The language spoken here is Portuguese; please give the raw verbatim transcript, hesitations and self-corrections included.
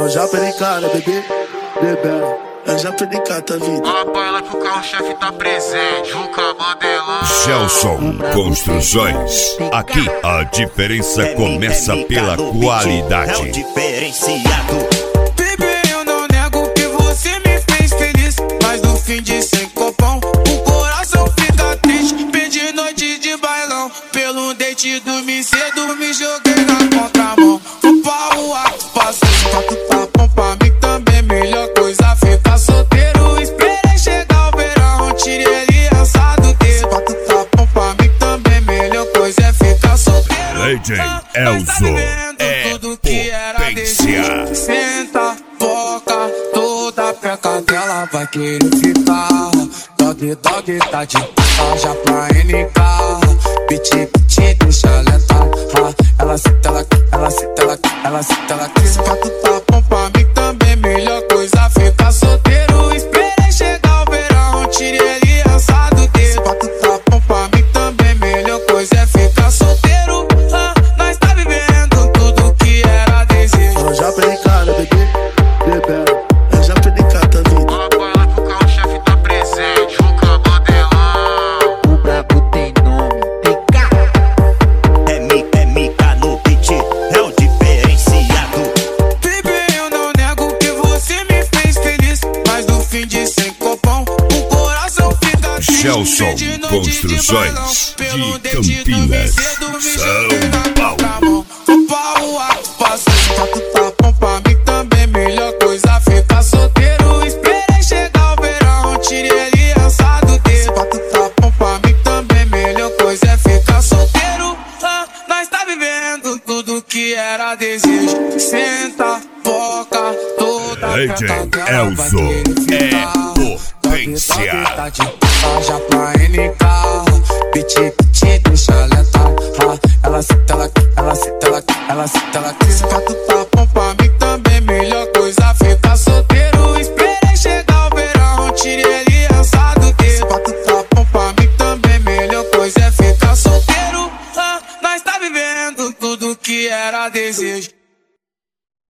Eu já perdi cara, bebê, bebê. Eu já perdi cara, vida. Fala pra ela que o carro-chefe tá presente. Juca Mandelão. Gelson Construções. Aqui a diferença começa pela qualidade. É o diferenciado. Bebê, eu não nego que você me fez feliz, mas no fim de sem copão o coração fica triste. Perdi noite de bailão, pelo date dormi cedo, me joguei na contramão. Fui pra rua, passei quatro tapão pra mim também. Melhor coisa ficar solteiro, esperei chegar o verão, tirei aliança do dedo. Quatro tapão pra mim também, melhor coisa é ficar solteiro. Lady Elzo é potência. Senta, foca, toda peca dela vai querer ficar. Dog, dog, tá de já pra N K. Piti, piti, deixa ela tá. Ela senta, ela, ela senta, ela, ela senta, ela quis. Quatro tapão pra mim também, melhor coisa ficar solteiro. Esperei chegar o verão, tirei aliança do dedo. Quatro tapão pra mim também, melhor coisa é ficar solteiro. Ah, nós tá vivendo tudo que era desejo. Eu já perdi cara, bebê, bebê. Eu já perdi cara, vida. Fala pra ela que o carro-chefe tá presente. Juca Mandelão. O brabo tem nome, tem cara. É mi, é mica no beat, é o diferenciado. Bebê, eu não nego que você me fez feliz, mas no fim de sem copão o coração fica triste. Gelson Perdi noite Construções bailão, de pelo dente Campinas, dormi cedo, me São joguei na Paulo. contramão. Fui pra rua, passei quatro tapão pra mim também, melhor coisa ficar solteiro. Esperei chegar o verão, tirei aliança do dedo. Quatro tapão pra mim também, melhor coisa é ficar solteiro. Ah, nós tá vivendo tudo que era desejo. Senta, foca, toda Lady peca dela vai Elzo querer é ficar. potência. Tá de já pra N K. Piti, piti, deixa ela tá. Ela senta, ela, ela senta, ela, ela senta, ela quis. Quatro tapão pra mim também, melhor coisa ficar solteiro. Esperei chegar o verão, tirei aliança do dedo. Quatro tapão pra mim também, melhor coisa é ficar solteiro. Ah, nós tá vivendo tudo que era desejo.